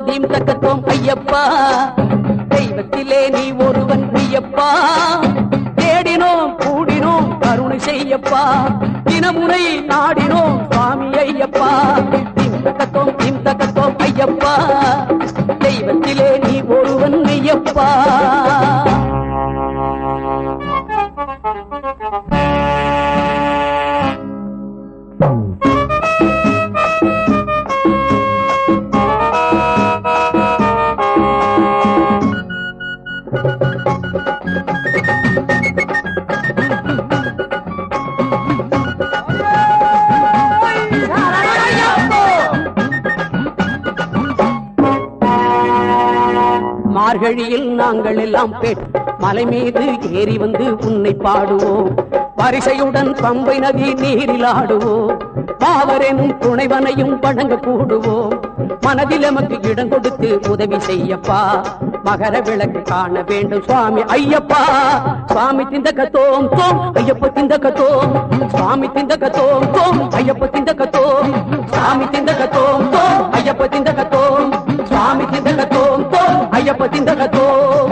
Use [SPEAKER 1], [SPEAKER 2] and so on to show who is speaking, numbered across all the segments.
[SPEAKER 1] Theme தக்கத்தோம் ஐயப்பா, தெய்வத்திலே நீ ஒருவன் ஐயப்பா, தேடினோம் கூடினோம் கருணை செய்யப்பா, தினமுனை நாடினோம் சுவாமி ஐயப்பா, தீம் தக்கத்தோம் ஐயப்பா, தெய்வத்திலே நீ ஒருவன் ஐயப்பா. மார்கழியில் நாங்கள் எல்லாம் மலை மீது ஏறி வந்து உன்னை பாடுவோம், வரிசையுடன் பம்பை நதி நீரில் ஆடுவோம், பாவரெனும் துணைவனையும் வணங்க கூடுவோம், மனதில் எமக்கு இடம் கொடுத்து உதவி செய்யப்பா, மகர விளக்கு காண வேண்டும் சுவாமி ஐயப்பா, சுவாமி திந்தகத்தோம் தோம் ஐயப்ப திந்தகத்தோம், சுவாமி திந்தகத்தோம் தோம் ஐயப்ப திந்தகத்தோம், சுவாமி திந்தகத்தோம் தோம் ஐயப்ப திந்தகத்தோம், சுவாமி திந்தகத்தோம் தோம் ஐயப்ப திந்தகத்தோம்.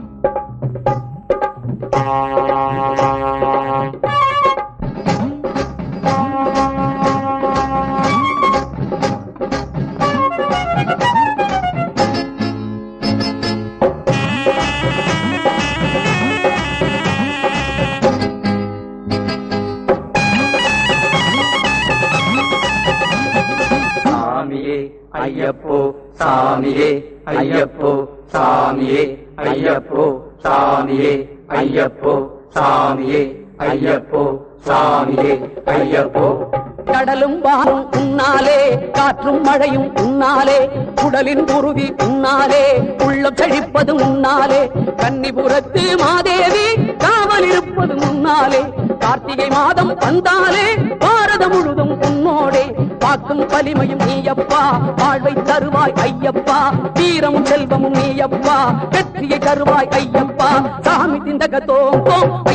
[SPEAKER 2] ஐயப்போ சாமியே ஐயப்போ சாமியே ஐயப்போ சாமியே ஐயப்போ சாமியே ஐயப்போ சாமியே ஐயப்போ.
[SPEAKER 1] கடலும் வாரும் உன்னாலே, காற்றும் மழையும் உன்னாலே, உடலின் உறுதி உன்னாலே, உள்ளம் செழிப்பது உன்னாலே, கன்னிபுரத்து மாதேவி காவல் இருப்பது உன்னாலே, கார்த்திகை மாதம் வந்தாலே பாரதம் முழுதும் உன்னோடே, காக்கும் வலிமையும் நீயப்பா, வாழ்வை தருவாய் ஐயப்பா, வீரமும் செல்வமும் நீயப்பா, வெற்றியை தருவாய் ஐயப்பா, சாமி திந்தகத்தோம் தோம்